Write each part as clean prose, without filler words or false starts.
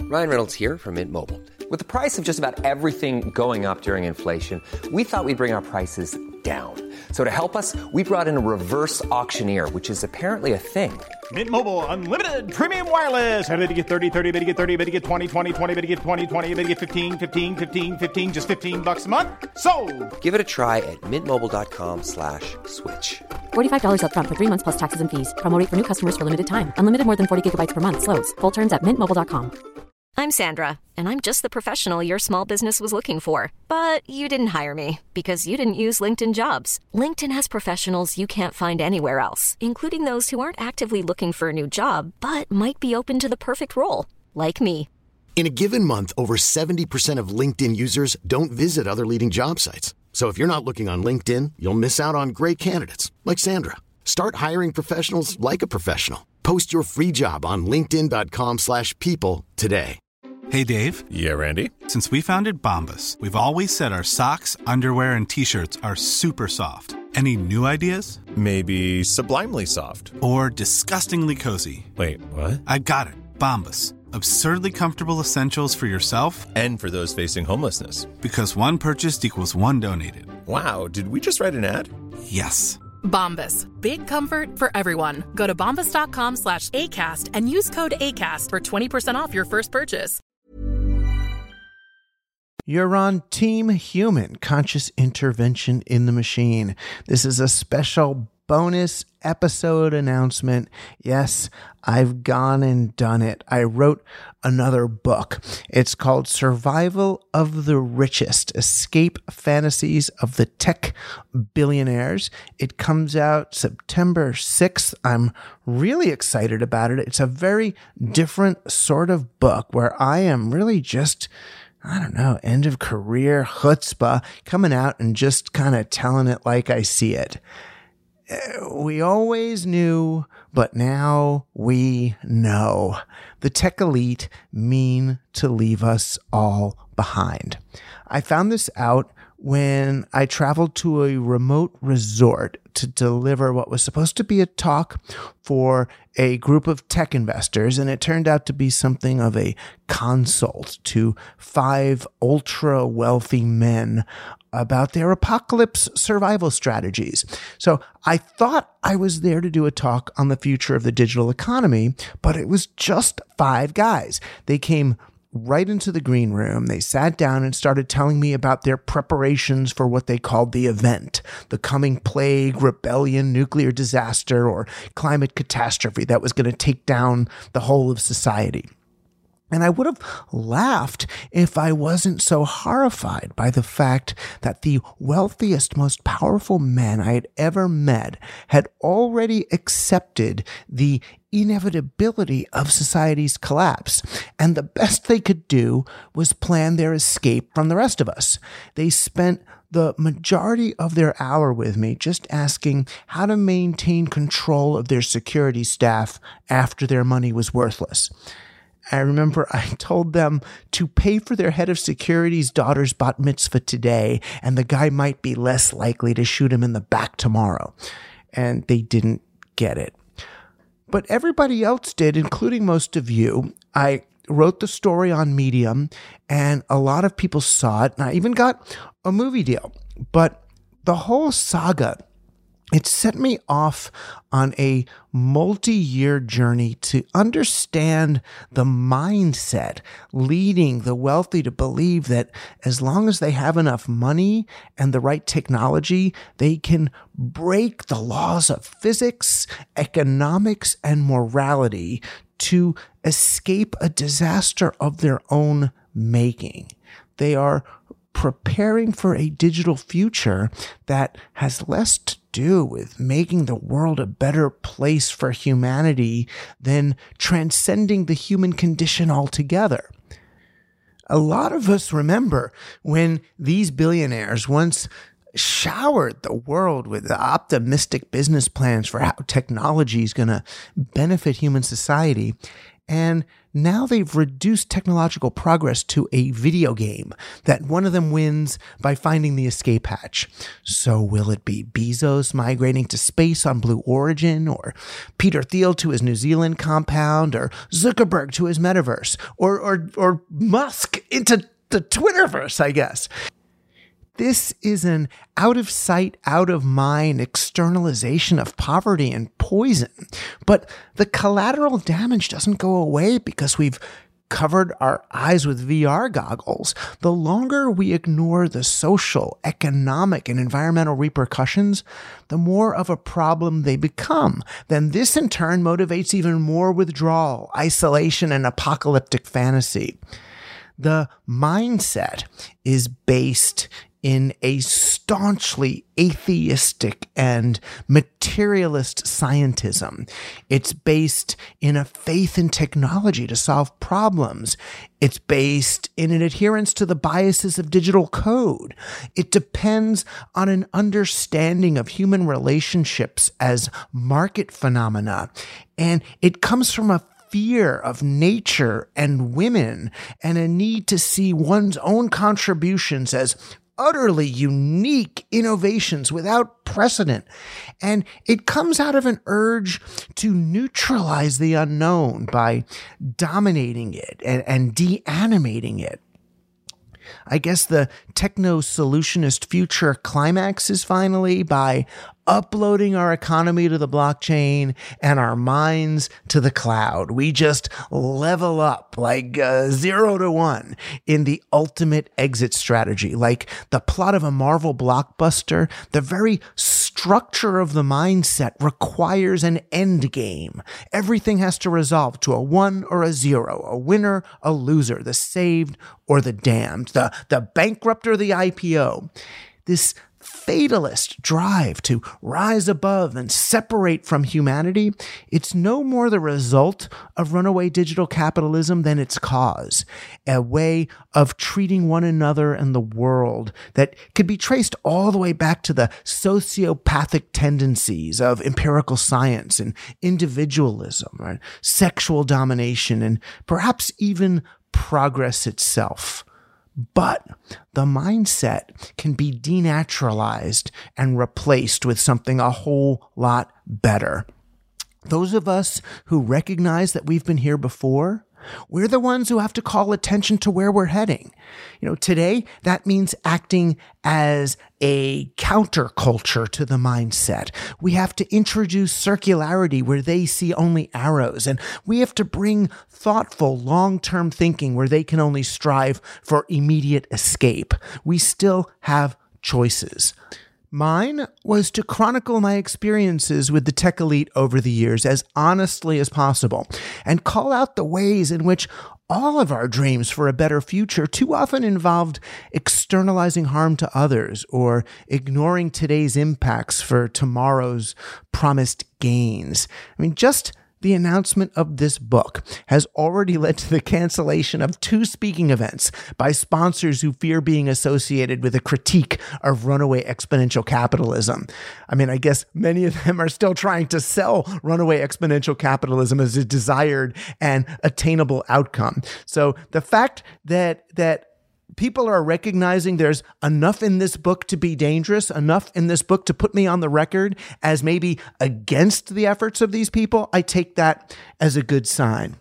Ryan Reynolds here from Mint Mobile. With the price of just about everything going up during inflation, we thought we'd bring our prices down. So to help us, we brought in a reverse auctioneer, which is apparently a thing. Mint Mobile Unlimited Premium Wireless. How to get 30, 30, bit to get 30, bit to get 20, 20, 20, bit to get 20, 20, bit to get 15, 15, 15, 15, just $15 a month? Sold! Give it a try at mintmobile.com/switch. $45 up front for 3 months plus taxes and fees. Promo rate for new customers for limited time. Unlimited more than 40 gigabytes per month. Slows full terms at mintmobile.com. I'm Sandra, and I'm just the professional your small business was looking for. But you didn't hire me because you didn't use LinkedIn Jobs. LinkedIn has professionals you can't find anywhere else, including those who aren't actively looking for a new job, but might be open to the perfect role, like me. In a given month, over 70% of LinkedIn users don't visit other leading job sites. So if you're not looking on LinkedIn, you'll miss out on great candidates like Sandra. Start hiring professionals like a professional. Post your free job on linkedin.com/people today. Hey, Dave. Yeah, Randy. Since we founded Bombas, we've always said our socks, underwear, and T-shirts are super soft. Any new ideas? Maybe sublimely soft. Or disgustingly cozy. Wait, what? I got it. Bombas. Absurdly comfortable essentials for yourself and for those facing homelessness. Because one purchased equals one donated. Wow, did we just write an ad? Yes. Bombas. Big comfort for everyone. Go to bombas.com/ACAST and use code ACAST for 20% off your first purchase. You're on Team Human, Conscious Intervention in the Machine. This is a special bonus episode announcement. Yes, I've gone and done it. I wrote another book. It's called Survival of the Richest: Escape Fantasies of the Tech Billionaires. It comes out September 6th. I'm really excited about it. It's a very different sort of book where I am really just, I don't know, end of career chutzpah, coming out and just kind of telling it like I see it. We always knew, but now we know. The tech elite mean to leave us all behind. I found this out when I traveled to a remote resort to deliver what was supposed to be a talk for a group of tech investors, and it turned out to be something of a consult to 5 ultra-wealthy men about their apocalypse survival strategies. So I thought I was there to do a talk on the future of the digital economy, but it was just 5 guys. They came right into the green room. They sat down and started telling me about their preparations for what they called the event, the coming plague, rebellion, nuclear disaster, or climate catastrophe that was going to take down the whole of society. And I would have laughed if I wasn't so horrified by the fact that the wealthiest, most powerful men I had ever met had already accepted the inevitability of society's collapse. And the best they could do was plan their escape from the rest of us. They spent the majority of their hour with me just asking how to maintain control of their security staff after their money was worthless. I remember I told them to pay for their head of security's daughter's bat mitzvah today, and the guy might be less likely to shoot him in the back tomorrow. And they didn't get it. But everybody else did, including most of you. I wrote the story on Medium, and a lot of people saw it, and I even got a movie deal. But the whole saga, it set me off on a multi-year journey to understand the mindset leading the wealthy to believe that as long as they have enough money and the right technology, they can break the laws of physics, economics, and morality to escape a disaster of their own making. They are preparing for a digital future that has less to do with making the world a better place for humanity than transcending the human condition altogether. A lot of us remember when these billionaires once showered the world with optimistic business plans for how technology is going to benefit human society. And now they've reduced technological progress to a video game that one of them wins by finding the escape hatch. So will it be Bezos migrating to space on Blue Origin, or Peter Thiel to his New Zealand compound, or Zuckerberg to his metaverse, or Musk into the Twitterverse, I guess? This is an out of sight, out of mind externalization of poverty and poison. But the collateral damage doesn't go away because we've covered our eyes with VR goggles. The longer we ignore the social, economic, and environmental repercussions, the more of a problem they become. Then this in turn motivates even more withdrawal, isolation, and apocalyptic fantasy. The mindset is based in a staunchly atheistic and materialist scientism. It's based in a faith in technology to solve problems. It's based in an adherence to the biases of digital code. It depends on an understanding of human relationships as market phenomena. And it comes from a fear of nature and women and a need to see one's own contributions as utterly unique innovations without precedent. And it comes out of an urge to neutralize the unknown by dominating it and de-animating it. I guess the techno-solutionist future climaxes finally by uploading our economy to the blockchain and our minds to the cloud. We just level up like 0 to 1 in the ultimate exit strategy. Like the plot of a Marvel blockbuster, the very structure of the mindset requires an end game. Everything has to resolve to a 1 or a 0, a winner, a loser, the saved or the damned, the bankrupt or the IPO. This fatalist drive to rise above and separate from humanity, it's no more the result of runaway digital capitalism than its cause, a way of treating one another and the world that could be traced all the way back to the sociopathic tendencies of empirical science and individualism, right? Sexual domination, and perhaps even progress itself. But the mindset can be denaturalized and replaced with something a whole lot better. Those of us who recognize that we've been here before, we're the ones who have to call attention to where we're heading. Today, that means acting as a counterculture to the mindset. We have to introduce circularity where they see only arrows, and we have to bring thoughtful, long-term thinking where they can only strive for immediate escape. We still have choices. Mine was to chronicle my experiences with the tech elite over the years as honestly as possible and call out the ways in which all of our dreams for a better future too often involved externalizing harm to others or ignoring today's impacts for tomorrow's promised gains. Just the announcement of this book has already led to the cancellation of 2 speaking events by sponsors who fear being associated with a critique of runaway exponential capitalism. I guess many of them are still trying to sell runaway exponential capitalism as a desired and attainable outcome. So the fact that people are recognizing there's enough in this book to be dangerous, enough in this book to put me on the record as maybe against the efforts of these people, I take that as a good sign.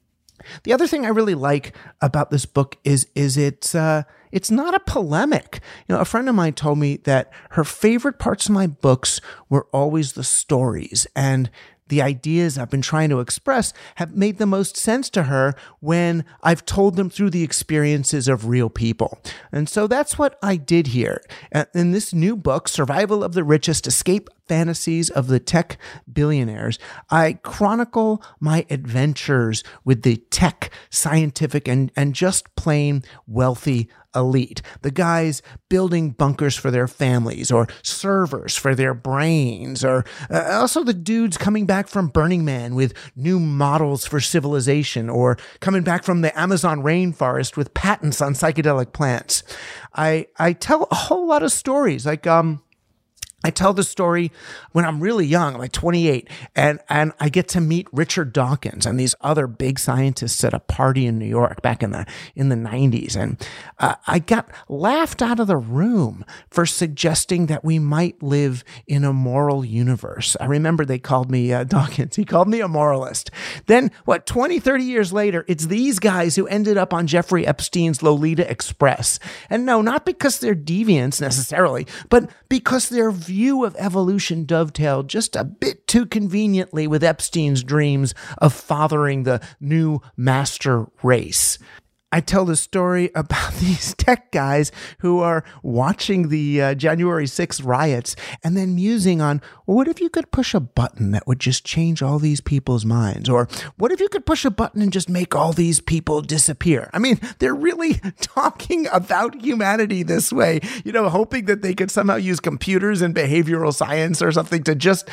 The other thing I really like about this book is it's not a polemic. A friend of mine told me that her favorite parts of my books were always the stories, and the ideas I've been trying to express have made the most sense to her when I've told them through the experiences of real people. And so that's what I did here. In this new book, Survival of the Richest: Escape Fantasies of the Tech Billionaires, I chronicle my adventures with the tech, scientific, and just plain wealthy elite. The guys building bunkers for their families or servers for their brains, or also the dudes coming back from Burning Man with new models for civilization, or coming back from the Amazon rainforest with patents on psychedelic plants. I tell a whole lot of stories, like I tell the story when I'm really young, like 28, and I get to meet Richard Dawkins and these other big scientists at a party in New York back in the 90s. And I got laughed out of the room for suggesting that we might live in a moral universe. I remember they called me Dawkins. He called me a moralist. Then, 20, 30 years later, it's these guys who ended up on Jeffrey Epstein's Lolita Express. And no, not because they're deviants necessarily, but because their view of evolution dovetailed just a bit too conveniently with Epstein's dreams of fathering the new master race. I tell the story about these tech guys who are watching the January 6th riots and then musing on, well, what if you could push a button that would just change all these people's minds? Or what if you could push a button and just make all these people disappear? I mean, they're really talking about humanity this way, hoping that they could somehow use computers and behavioral science or something to just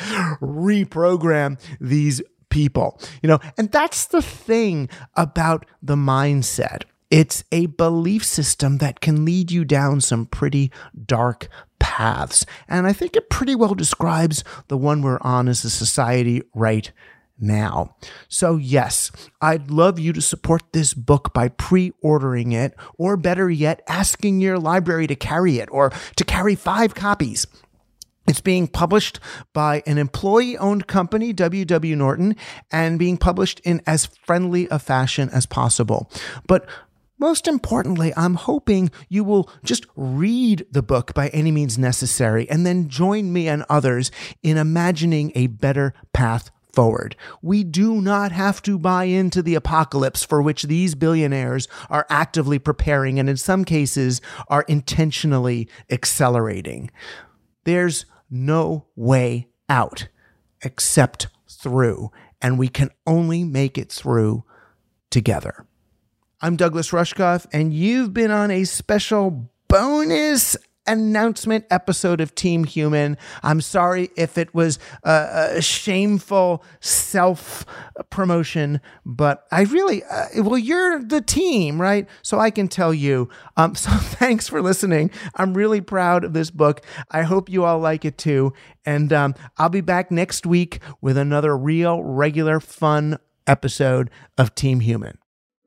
reprogram these people, and that's the thing about the mindset. It's a belief system that can lead you down some pretty dark paths. And I think it pretty well describes the one we're on as a society right now. So yes, I'd love you to support this book by pre-ordering it, or better yet, asking your library to carry it, or to carry 5 copies. It's being published by an employee-owned company, W.W. Norton, and being published in as friendly a fashion as possible. But most importantly, I'm hoping you will just read the book by any means necessary and then join me and others in imagining a better path forward. We do not have to buy into the apocalypse for which these billionaires are actively preparing and in some cases are intentionally accelerating. There's no way out except through, and we can only make it through together. I'm Douglas Rushkoff, and you've been on a special bonus announcement episode of Team Human. I'm sorry if it was a shameful self-promotion, but I really, you're the team, right? So I can tell you. So thanks for listening. I'm really proud of this book. I hope you all like it too. And I'll be back next week with another real, regular, fun episode of Team Human.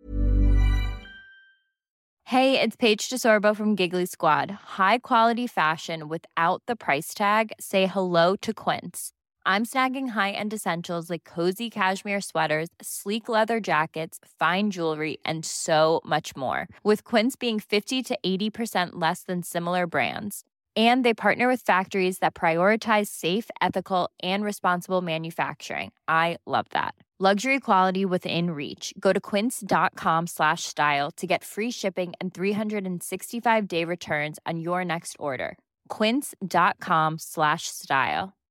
Hey, it's Paige DeSorbo from Giggly Squad. High quality fashion without the price tag. Say hello to Quince. I'm snagging high-end essentials like cozy cashmere sweaters, sleek leather jackets, fine jewelry, and so much more. With Quince being 50 to 80% less than similar brands. And they partner with factories that prioritize safe, ethical, and responsible manufacturing. I love that. Luxury quality within reach. Go to quince.com/style to get free shipping and 365-day returns on your next order. Quince.com/style.